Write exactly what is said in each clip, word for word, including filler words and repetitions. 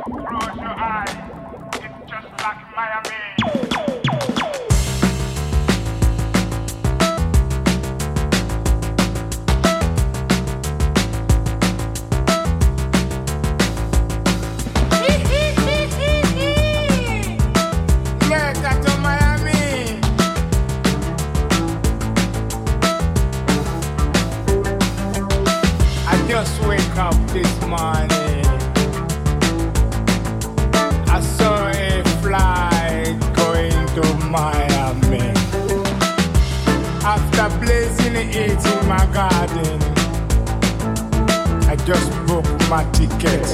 Close your eyes. It's just like Miami. Just wake up this morning. I saw a flight going to Miami. After blazing it in my garden, I just booked my ticket.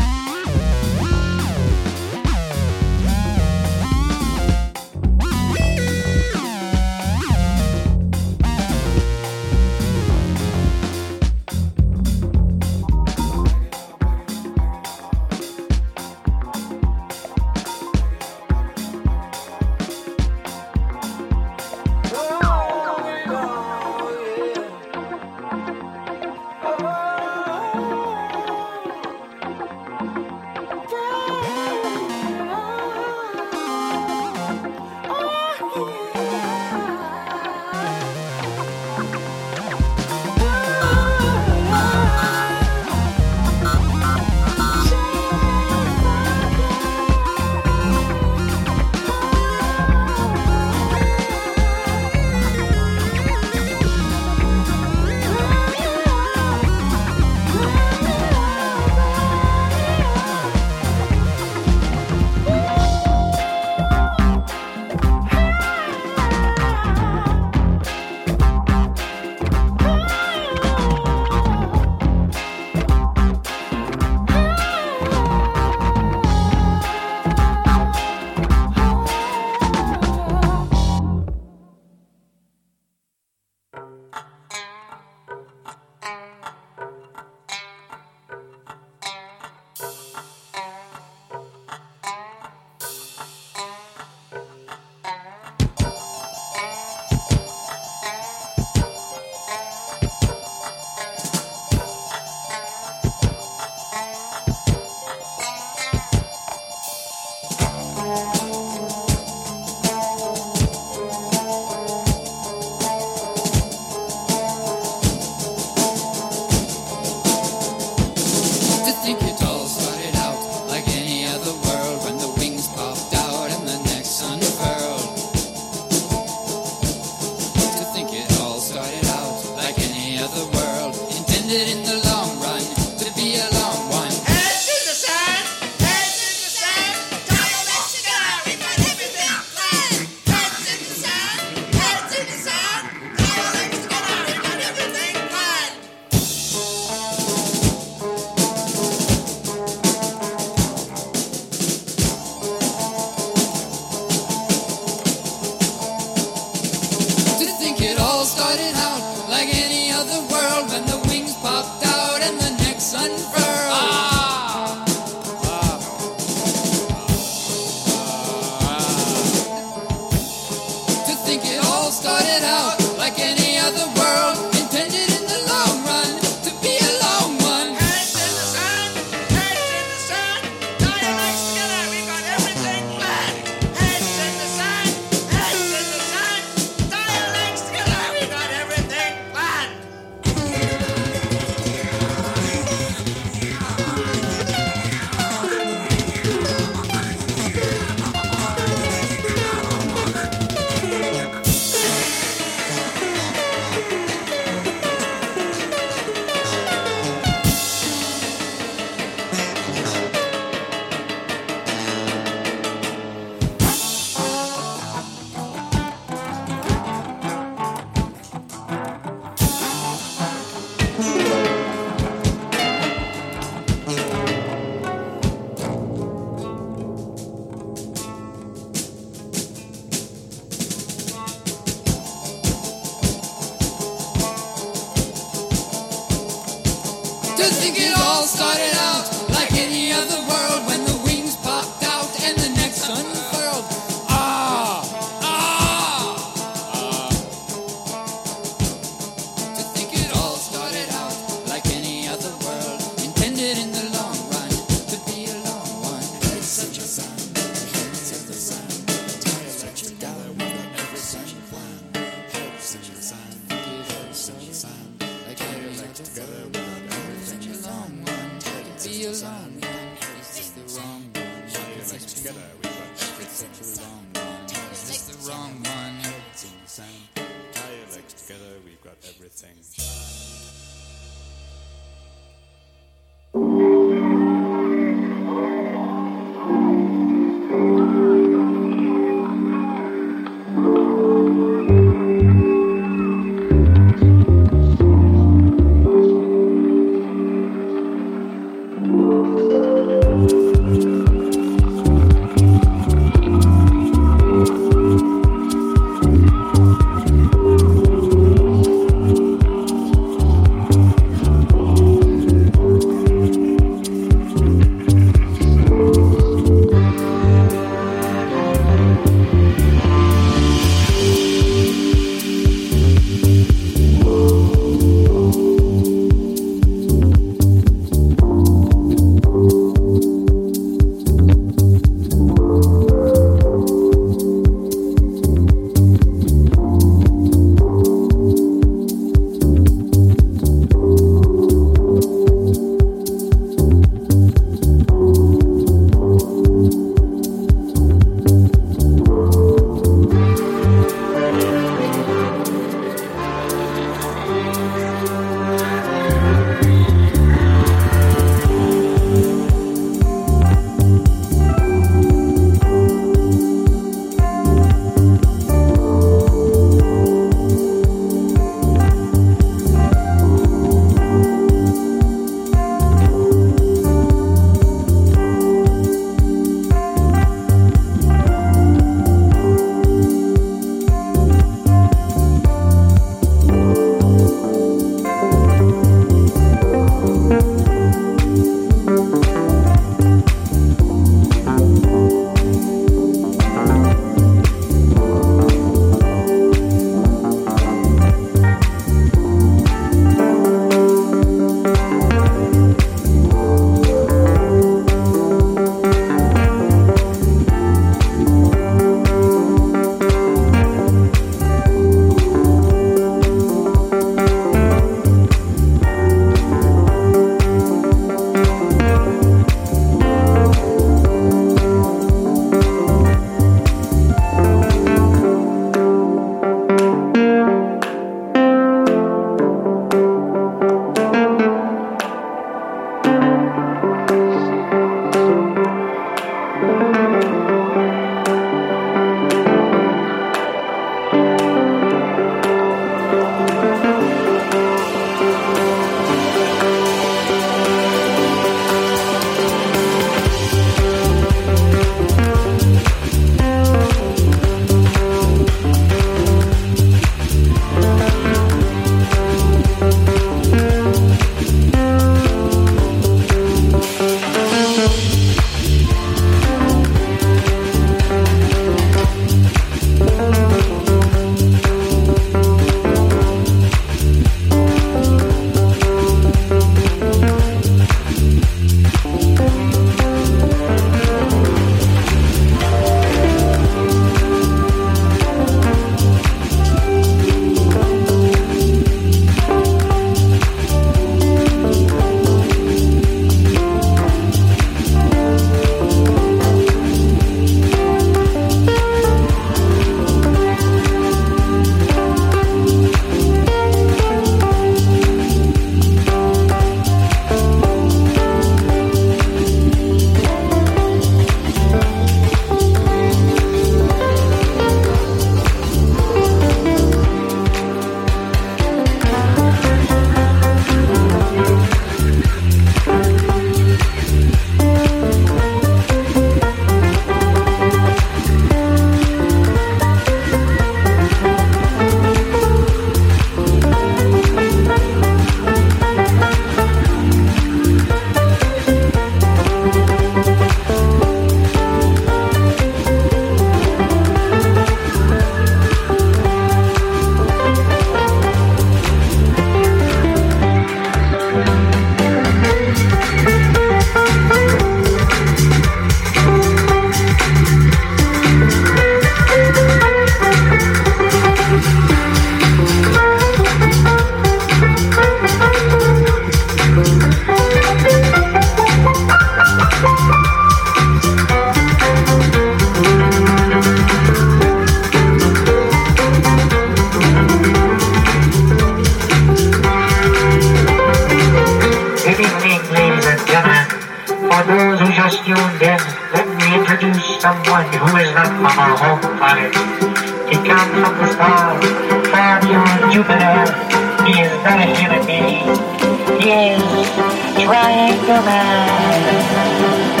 someone who is not from our home planet. He comes from the stars, far beyond Jupiter. He is not a human being. He is Triangle Man.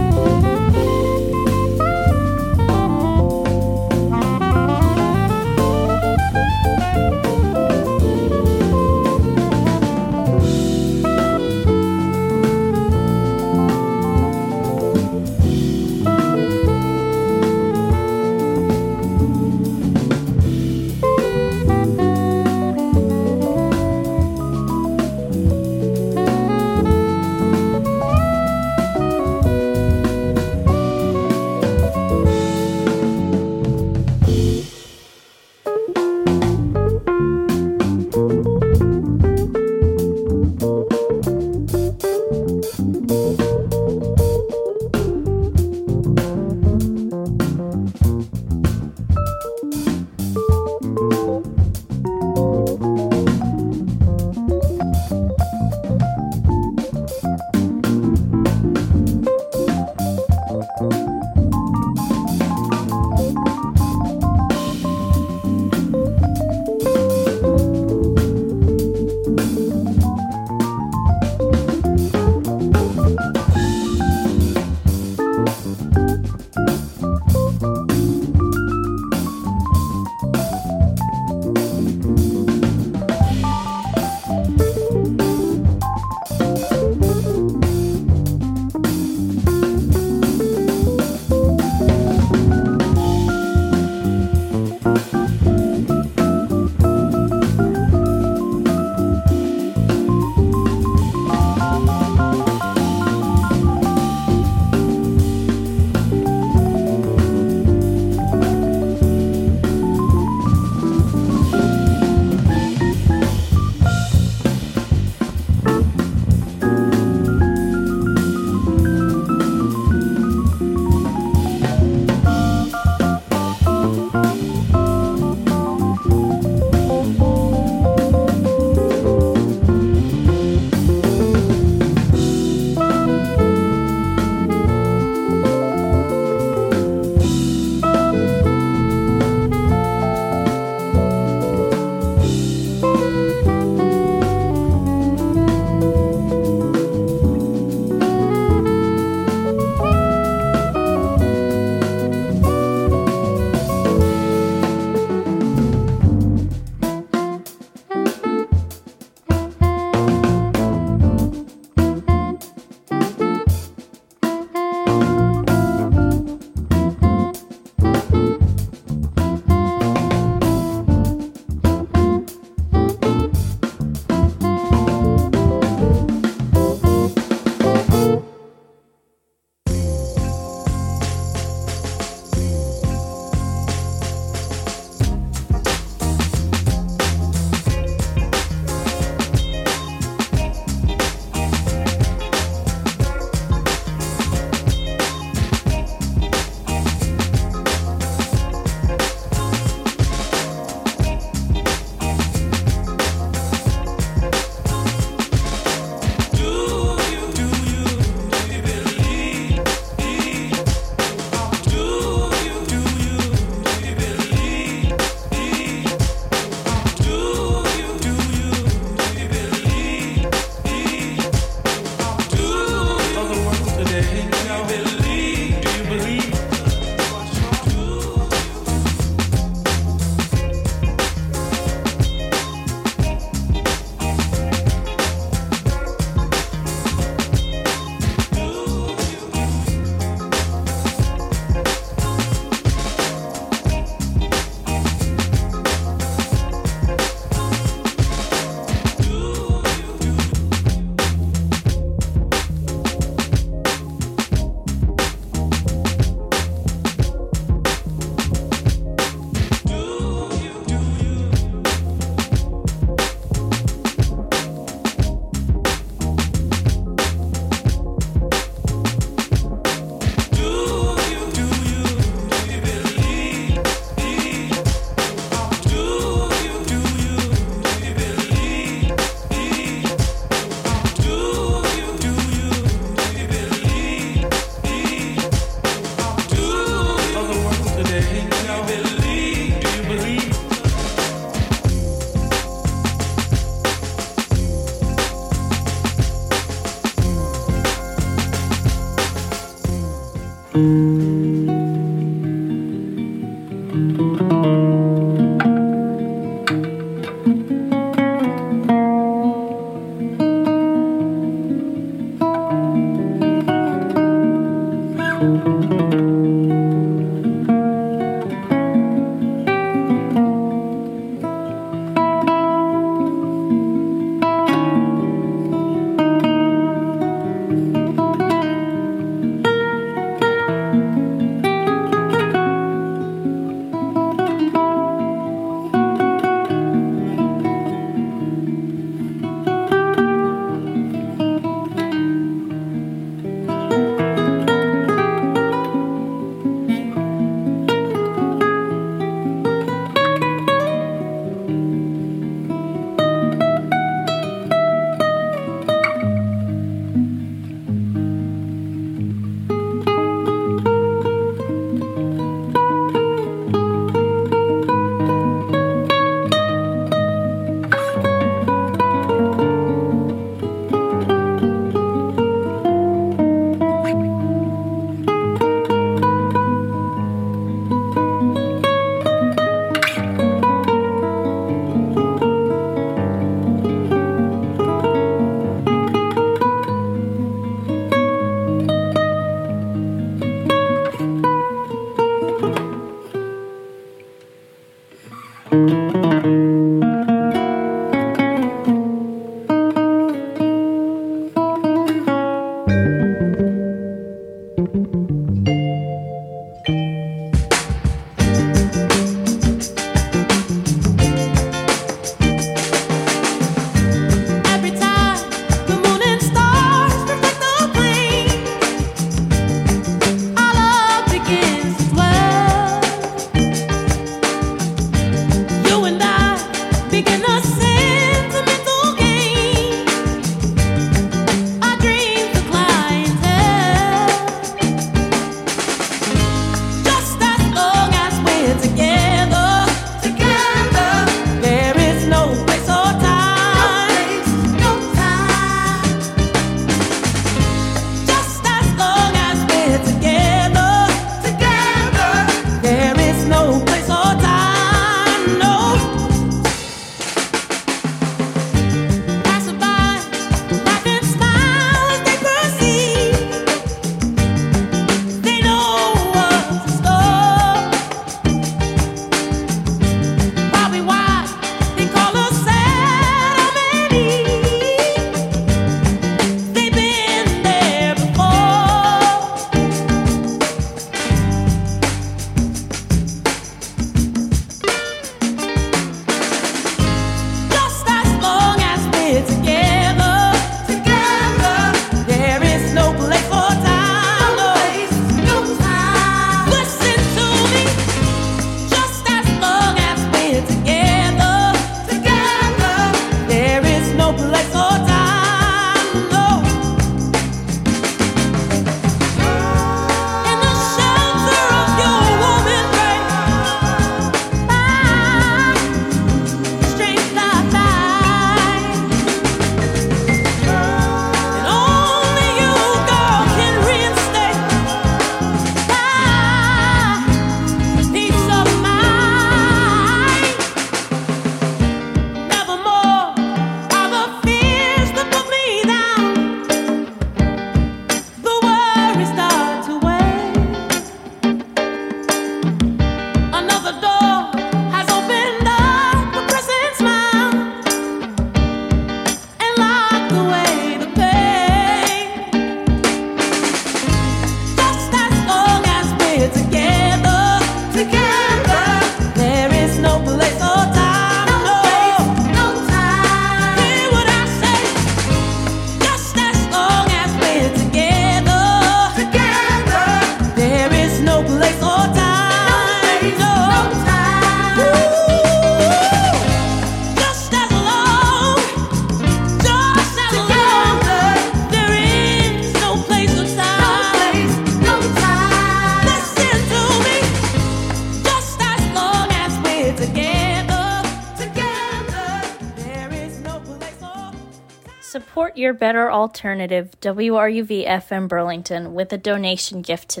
Your better alternative, W R U V F M Burlington, with a donation gift today.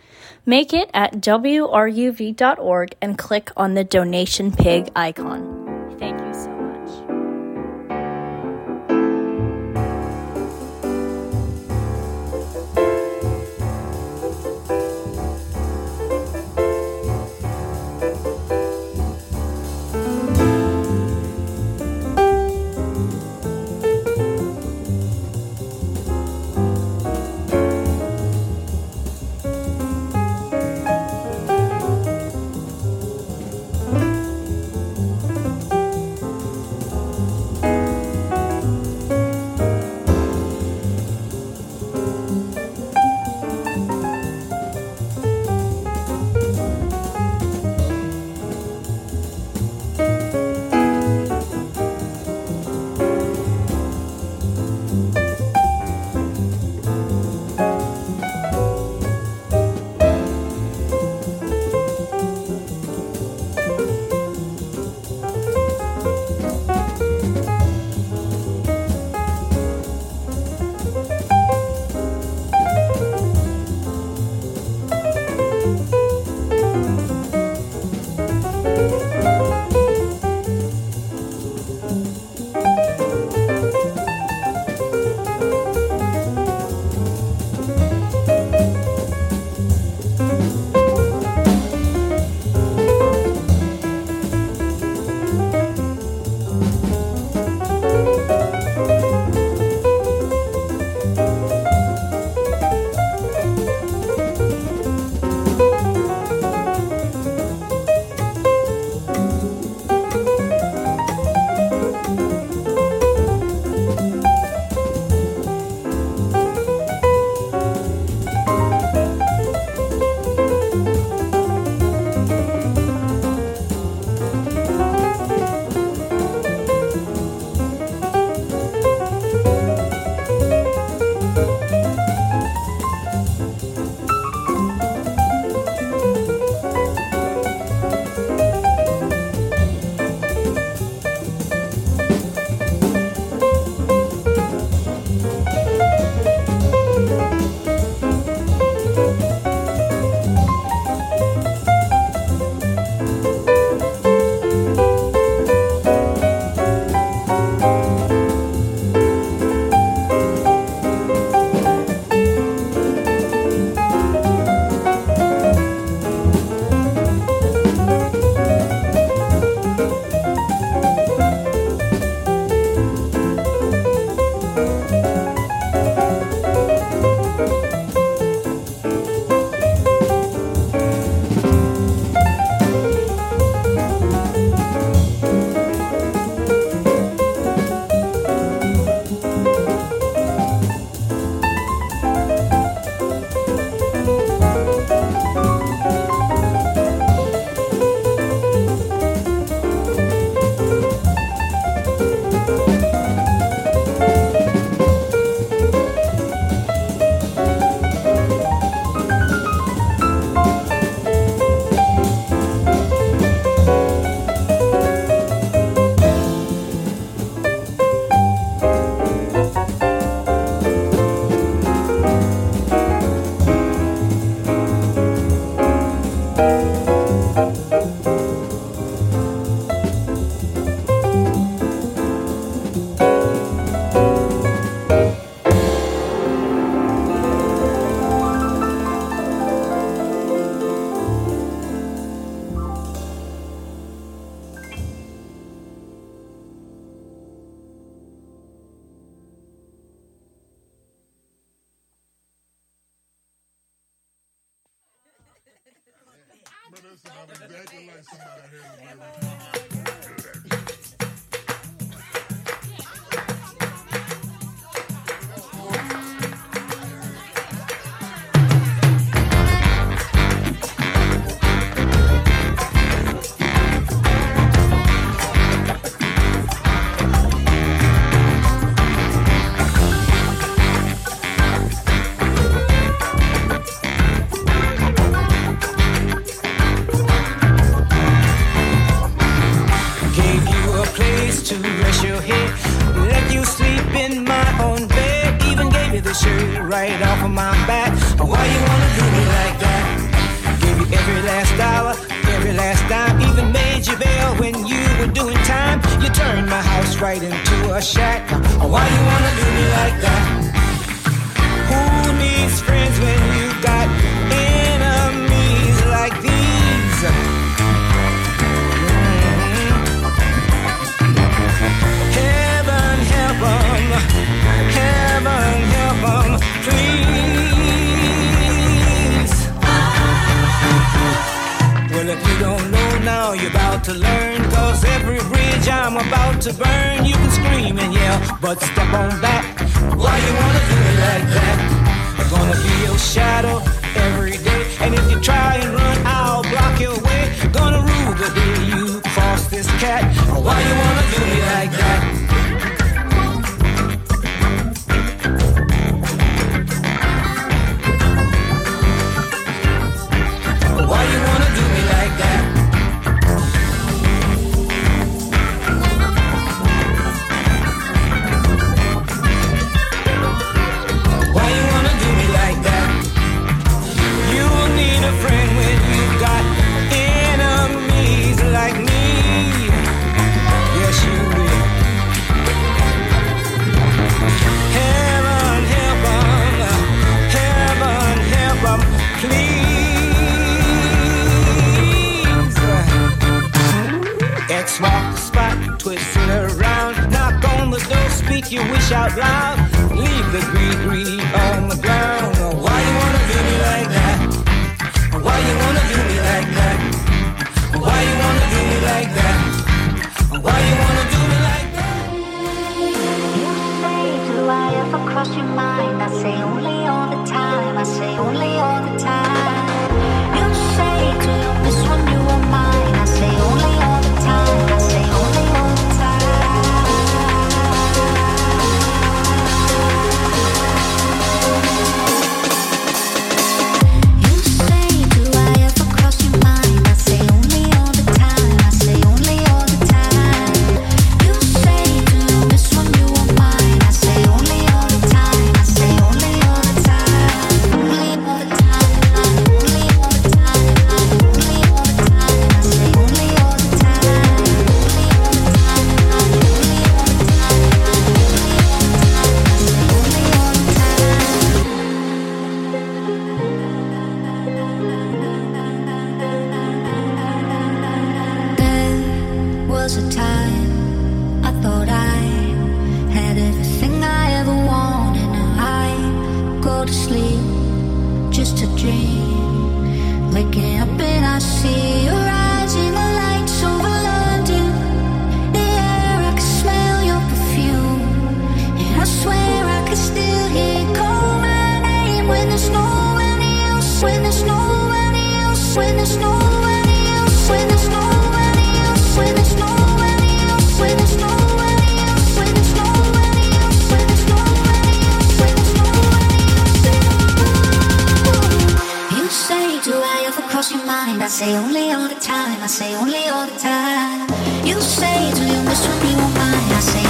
Make it at W R U V dot org and click on the Donation Pig icon. Thank you so much. right into a shack. Why you wanna do me like that? Who needs friends when you got enemies like these? Mm-hmm. Heaven help 'em, heaven help 'em, please. Well, if you don't know now, you're about to learn. Cause every bridge I'm about to burn, you can scream and yell, but step on back. Why you wanna do it like that? I'm gonna be your shadow every day. And if you try and run, I'll block your way. Gonna rule the day you cross this cat. Why you wanna do me like that? Why you wanna do me like that? Why you wanna do me like that? You'll need a friend when you've got enemies like me. Yes, you will. Heaven help 'em, heaven help 'em, please. X walk the spot, twist it around, knock on the door, speak your wish out loud, leave the greed greed on the ground. Why you wanna do me like that? Why you wanna do me like that? Why you wanna do me like that? Why you wanna do me like that? You say, do I ever cross your mind? I say only all the time, I say only all the time. You say, do you miss when you were mine? I say only all the time, I say only all the time. You say, do I ever cross your mind? I say only all the time, I say only all the time. You say, do you miss when you were mine? I say only all the time, I say only all the time. Only all the time, only all the time, only all the time, I say only all the time. Only all the time, only all the time, only all the time. There was a time I thought I had everything I ever wanted. Now I go to sleep just to dream. Waking up and I see your eyes in the lights over London. The air, I can smell your perfume, and I swear I can still hear you call my name when there's no one else. When there's no one else. When there's no one else. When there's no one else. When there's no one else. When there's no one else. When there's no one else. When there's no one else. When there's no one else. You say, do I ever cross your mind? I say only all the time, I say only all the time. You say, do you miss when you were mine? I say